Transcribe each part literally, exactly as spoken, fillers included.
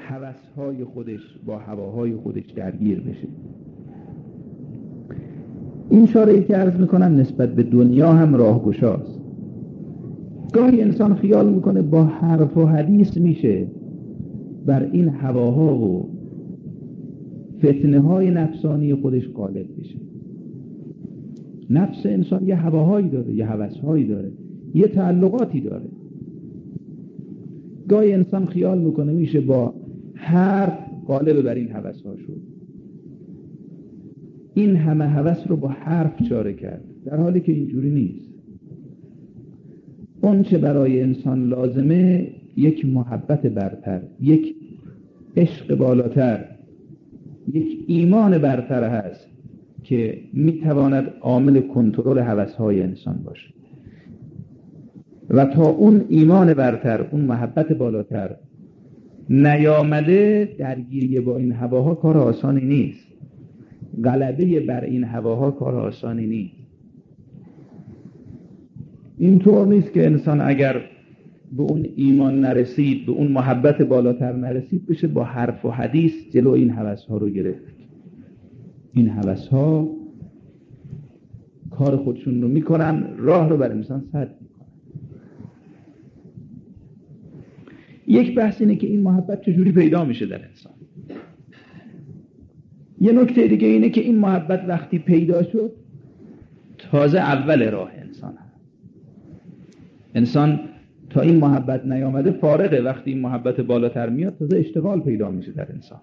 هوس‌های خودش، با هواهای خودش درگیر بشه. این اشاره‌ای که عرض میکنم نسبت به دنیا هم راهگشاست. گاهی انسان خیال میکنه با حرف و حدیث میشه بر این هواها و فتنه های نفسانی خودش غالب بشه. نفس انسان یه هواهایی داره، یه هوس‌هایی داره، یه تعلقاتی داره. گاهی انسان خیال میکنه میشه با حرف غالب بر این هوس‌ها شد. این همه هوس رو با حرف چاره کرد، در حالی که اینجوری نیست. اون چه برای انسان لازمه یک محبت برتر، یک عشق بالاتر، یک ایمان برتر هست که میتواند عامل کنترل هوس‌های انسان باشه. و تا اون ایمان برتر، اون محبت بالاتر نیامده، درگیری با این هواها کار آسانی نیست. غلبه بر این هواها کار آسانی نیست. اینطور نیست که انسان اگر به اون ایمان نرسید، به اون محبت بالاتر نرسید، بشه با حرف و حدیث جلو این هوس‌ها رو گرفت. این هوس‌ها کار خودشون رو میکنن، راه رو بر انسان سد میکنن. یک بحث اینه که این محبت چجوری پیدا میشه در انسان. یه نکته دیگه اینه که این محبت وقتی پیدا شد تازه اول راه انسان هست. انسان تا این محبت نیامده فارغه، وقتی این محبت بالاتر میاد تازه اشتغال پیدا میشه در انسان.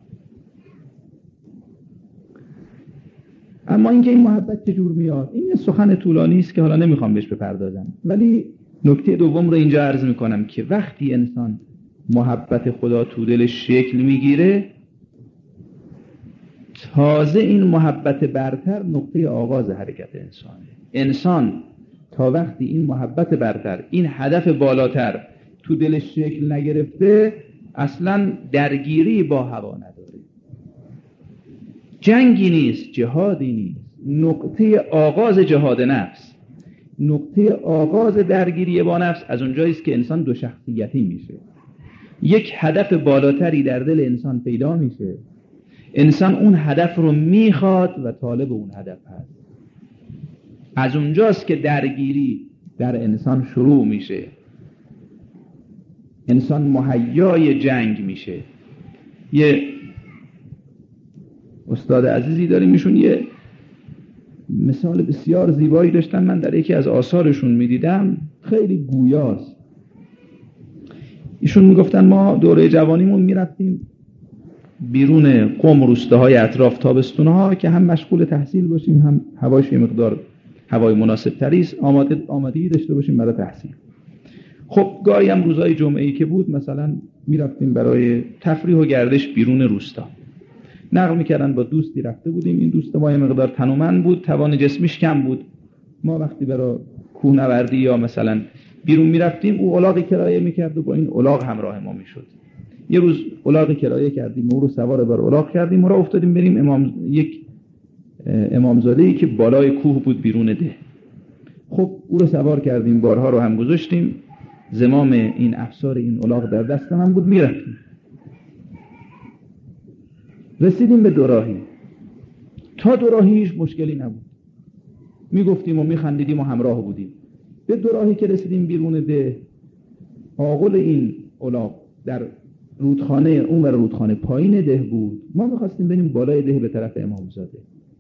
اما اینکه این محبت چجور میاد این یه سخن طولانی است که حالا نمیخوام بهش بپردازم، ولی نکته دوم رو اینجا عرض میکنم که وقتی انسان محبت خدا تو دلش شکل میگیره، تازه این محبت برتر نقطه آغاز حرکت انسانه. انسان تا وقتی این محبت برتر، این هدف بالاتر تو دلش شکل نگرفته، اصلا درگیری با هوا نداره. جنگی نیست، جهادی نیست. نقطه آغاز جهاد نفس، نقطه آغاز درگیری با نفس از اونجایی است که انسان دو شخصیتی میشه. یک هدف بالاتری در دل انسان پیدا میشه، انسان اون هدف رو میخواد و طالب اون هدف هست. از اونجاست که درگیری در انسان شروع میشه، انسان مهیای جنگ میشه. یه استاد عزیزی داریم، ایشون یه مثال بسیار زیبایی داشتن، من در یکی از آثارشون میدیدم، خیلی گویاست. ایشون میگفتن ما دوره جوانیمون میرفتیم بیرون قم، روستاهای اطراف، تابستونها که هم مشغول تحصیل باشیم، هم هوایش یه مقدار هوای مناسب تریست، آماده آمادگی داشته باشیم برای تحصیل. خب گاهی هم روزهای جمعه‌ای که بود مثلا میرفتیم برای تفریح و گردش بیرون روستا. نقل میکردن با دوستی رفته بودیم، این دوست ما یه مقدار تنومند بود، توان جسمیش کم بود. ما وقتی برای کوهنوردی یا مثلا بیرون میرفتیم، او الاغی کرایه میکرد و با این الاغ همراه ما میشد. یه روز الاغ کرایه کردیم، او رو سوار بر الاغ کردیم و راه افتادیم بریم امام یک امامزاده‌ای که بالای کوه بود بیرون ده. خب او رو سوار کردیم، بارها رو هم گذاشتیم، زمام این افسار این الاغ در دست من بود، میرفتیم. رسیدیم به دوراهی. تا دوراهی هیچ مشکلی نبود، میگفتیم و میخندیدیم و همراه بودیم. به دوراهی که رسیدیم بیرون ده، آغل این الاغ در رودخانه، اون ور رودخانه پایین ده بود. ما میخواستیم بریم بالای ده به طرف امامزاده.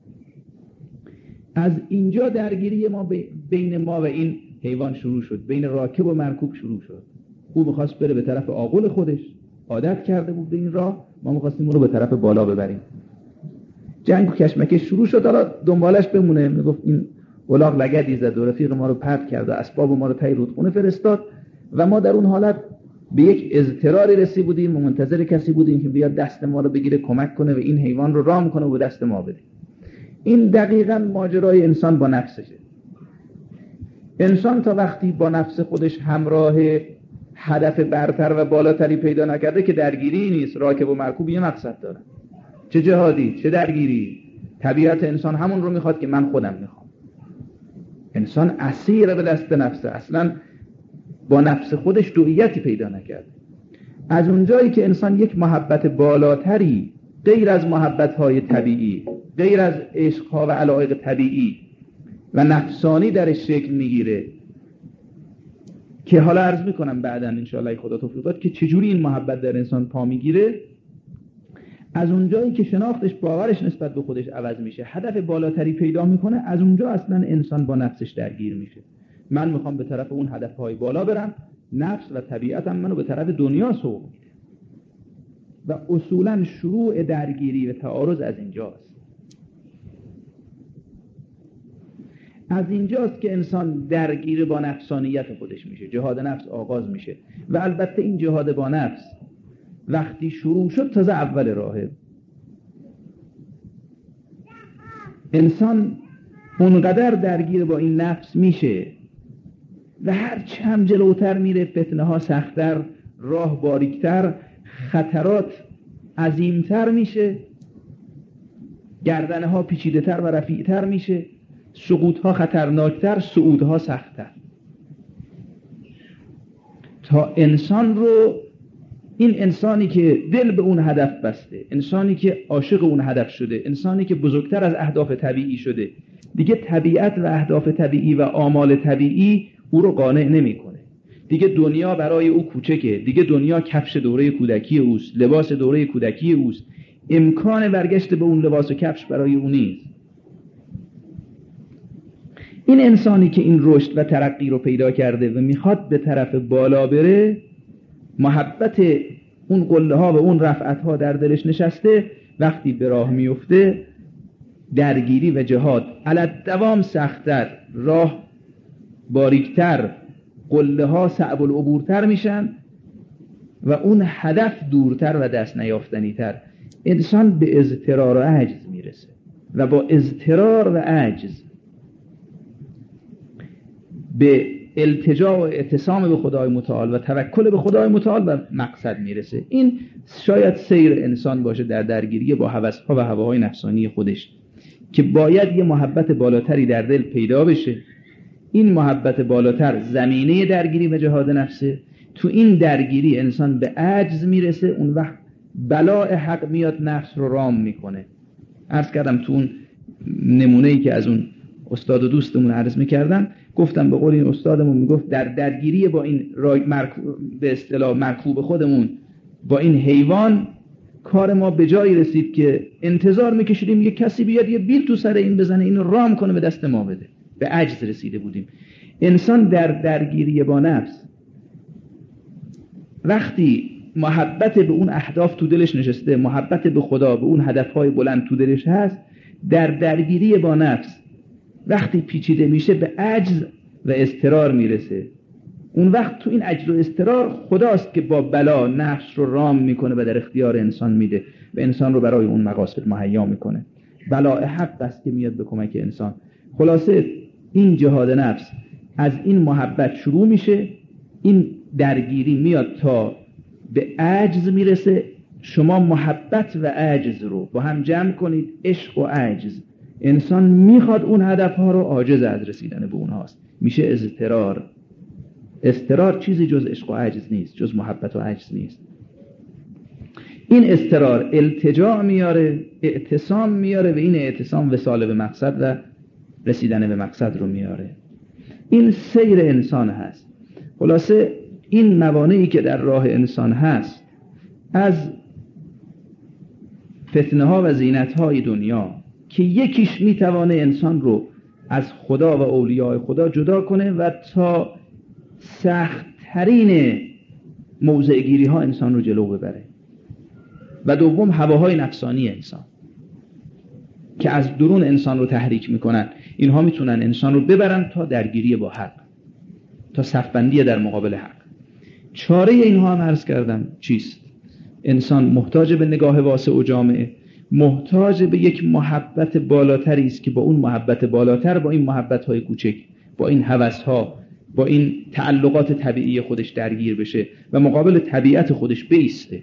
از اینجا درگیری ما بین ما و این حیوان شروع شد، بین راکب و مرکوب شروع شد. او میخواست بره به طرف آغل خودش، عادت کرده بود به این راه، ما میخواستیم اون رو به طرف بالا ببریم. جنگ و کشمکش شروع شد. حالا دنبالش بمونه، میگفت این الاغ لگدی زد و رفیق ما رو پرت کرد و اسباب ما رو تی رودخونه فرستاد و ما در اون حالت به یک اضطراری رسی بودیم و منتظر کسی بودیم که بیاد دست ما رو بگیره، کمک کنه و این حیوان رو رام کنه و دست ما بده. این دقیقاً ماجرای انسان با نفسشه. انسان تا وقتی با نفس خودش همراه هدف برتر و بالاتری پیدا نکرده که درگیری نیست. راکب و مرکوب یه مقصد دارن، چه جهادی چه درگیری. طبیعت انسان همون رو میخواد که من خودم میخوام. انسان اسیر به دست نفسه، اصلا با نفس خودش دوئیتی پیدا نکرد. از اونجایی که انسان یک محبت بالاتری غیر از محبت‌های طبیعی، غیر از عشق‌ها و علایق طبیعی و نفسانی درش شکل میگیره که حالا عرض میکنم بعداً انشاءالله خدا توفیق داد که چجوری این محبت در انسان پا میگیره. از اونجایی که شناختش، باورش نسبت به خودش عوض میشه، هدف بالاتری پیدا میکنه، از اونجا اصلا انسان با نفسش درگیر میشه. من میخوام به طرف اون هدفهای بالا برم، نفس و طبیعتم منو به طرف دنیا سوق میده و اصولا شروع درگیری و تعارض از اینجاست. از اینجاست که انسان درگیر با نفسانیت خودش میشه، جهاد نفس آغاز میشه. و البته این جهاد با نفس وقتی شروع شد تازه اول راهه. انسان اونقدر درگیر با این نفس میشه و هر چند جلوتر میره فتنه ها سخت‌تر، راه باریکتر، خطرات عظیمتر میشه، گردنه ها پیچیده تر و رفیعتر میشه، سقوط ها خطرناکتر، صعود ها سخت‌تر، تا انسان رو، این انسانی که دل به اون هدف بسته، انسانی که عاشق اون هدف شده، انسانی که بزرگتر از اهداف طبیعی شده، دیگه طبیعت و اهداف طبیعی و آمال طبیعی او رو قانع نمی‌کنه. دیگه دنیا برای او کوچکه، دیگه دنیا کفش دوره کودکی اوست، لباس دوره کودکی اوست، امکان برگشت به اون لباس و کفش برای او نیست. این انسانی که این رشد و ترقی رو پیدا کرده و میخواد به طرف بالا بره، محبت اون قله ها و اون رفعت ها در دلش نشسته، وقتی به راه میفته درگیری و جهاد علت دوام سخت‌تر، راه باریکتر، قله ها صعب العبورتر میشن و اون هدف دورتر و دست نیافتنی‌تر. انسان به اضطرار و عجز میرسه و با اضطرار و عجز به التجا و اعتصام به خدای متعال و توکل به خدای متعال و مقصد میرسه. این شاید سیر انسان باشه در درگیری با هوس‌ها و هواهای نفسانی خودش، که باید یه محبت بالاتری در دل پیدا بشه. این محبت بالاتر زمینه درگیری و جهاد نفسه. تو این درگیری انسان به عجز میرسه، اون وقت بلاء حق میاد نفس رو رام میکنه. عرض کردم تو اون نمونه‌ای که از اون استاد و دوستمون عرض میکردم، گفتم به قول این استادمون میگفت در درگیری با این مرکوب، به اصطلاح مرکوب خودمون، با این حیوان، کار ما به جایی رسید که انتظار میکشیدیم یه کسی بیاد یه بیل تو سر این بزنه، اینو رام کنه به دست ما بده. به عجز رسیده بودیم. انسان در درگیری با نفس وقتی محبت به اون اهداف تو دلش نشسته، محبت به خدا، به اون هدفهای بلند تو دلش هست، در درگیری با نفس وقتی پیچیده میشه به عجز و اضطرار میرسه. اون وقت تو این عجز و اضطرار خداست که با بلا نفس رو رام میکنه و در اختیار انسان میده و انسان رو برای اون مقاصد مهیا میکنه. بلاء حق است که میاد به کمک انسان. خلاصه این جهاد نفس از این محبت شروع میشه، این درگیری میاد تا به عجز میرسه. شما محبت و عجز رو با هم جمع کنید، عشق و عجز. انسان میخواد اون هدفها رو، عاجز از رسیدن به اونهاست، میشه اضطرار. اضطرار چیزی جز عشق و عجز نیست، جز محبت و عجز نیست. این اضطرار التجا میاره، اعتصام میاره و این اعتصام وصال به مقصد و رسیدن به مقصد رو میاره. این سیر انسان هست. خلاصه این موانعی که در راه انسان هست، از فتنه ها و زینت های دنیا، که یکیش میتوانه انسان رو از خدا و اولیاء خدا جدا کنه و تا سخت ترین موضع گیری ها انسان رو جلو ببره، و دوم هواهای نفسانی انسان که از درون انسان رو تحریک میکنن. اینها میتونن انسان رو ببرن تا درگیری با حق، تا صفبندی در مقابل حق. چاره اینها هم عرض کردم چیست؟ انسان محتاج به نگاه واسع و جامعه، محتاج به یک محبت بالاتری است که با اون محبت بالاتر، با این محبت‌های کوچک، با این هوس‌ها، با این تعلقات طبیعی خودش درگیر بشه و مقابل طبیعت خودش بایسته.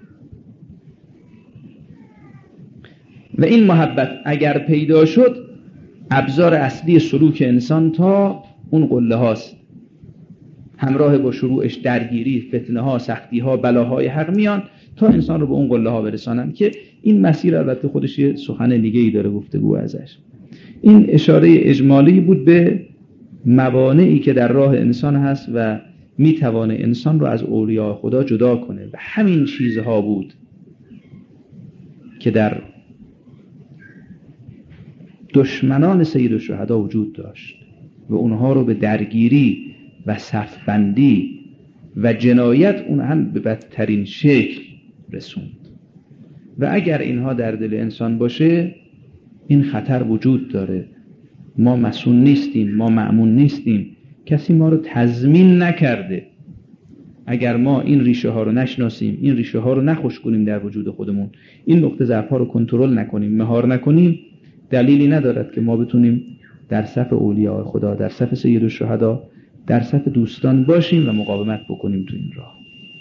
و این محبت اگر پیدا شد، ابزار اصلی سلوک انسان تا اون قله هاست. همراه با شروعش درگیری، فتنه ها، سختی ها، بلاهای حق میان تا انسان رو به اون قله ها برسانن که این مسیر البته خودش یه سخن دیگه ای داره گفتگو ازش. این اشاره اجمالی بود به موانعی که در راه انسان هست و میتوانه انسان رو از اولیاء خدا جدا کنه و همین چیزها بود که در دشمنان سید الشهدا وجود داشت و اونها رو به درگیری و صفبندی و جنایت اون هم به بدترین شکل رسوند. و اگر اینها در دل انسان باشه این خطر وجود داره. ما مسئول نیستیم، ما مأمون نیستیم، کسی ما رو تضمین نکرده. اگر ما این ریشه ها رو نشناسیم، این ریشه ها رو نخوش کنیم در وجود خودمون، این نقطه ضعف ها رو کنترل نکنیم، مهار نکنیم، دلیلی ندارد که ما بتونیم در صف اولیاء خدا، در صف سید الشهدا، در صف دوستان باشیم و مقاومت بکنیم تو این راه.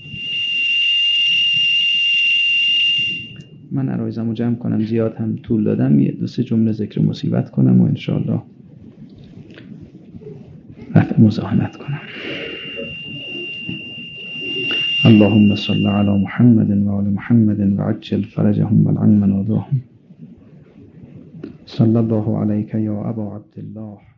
من عرایزم رو جمع کنم، زیاد هم طول دادم، یه دو سه جمله ذکر مصیبت کنم و انشاءالله رفع مزاحمت کنم. اللهم صل علی محمد و آل محمد و عجل فرجهم والعن مناذهم. صلی الله علیک یا ابا عبدالله.